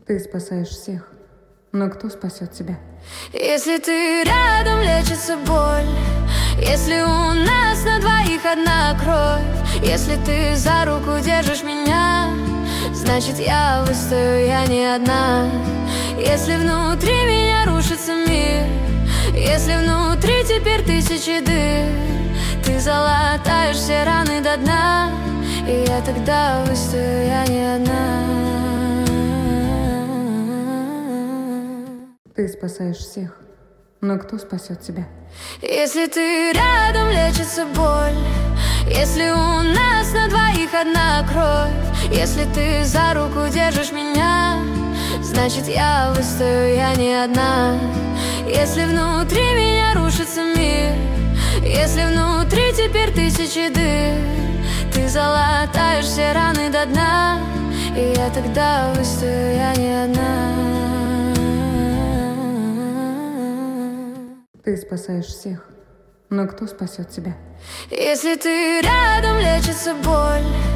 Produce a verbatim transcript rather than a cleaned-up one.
Ты спасаешь всех, но кто спасет тебя? Если ты рядом, лечится боль. Если у нас на двоих одна кровь. Если ты за руку держишь меня, значит я выстою, я не одна. Если внутри меня рушится мир, если внутри теперь тысячи дыр, ты залатаешь все раны до дна, и я тогда выстою, я не одна. Ты спасаешь всех, но кто спасет тебя? Если ты рядом, лечится боль. Если у нас на двоих одна кровь. Если ты за руку держишь меня, значит я выстою, я не одна. Если внутри меня рушится мир, если внутри теперь тысячи дыр, ты залатаешь все раны до дна, и я тогда выстою, я не одна. Ты спасаешь всех, но кто спасет тебя? Если ты рядом, лечится боль.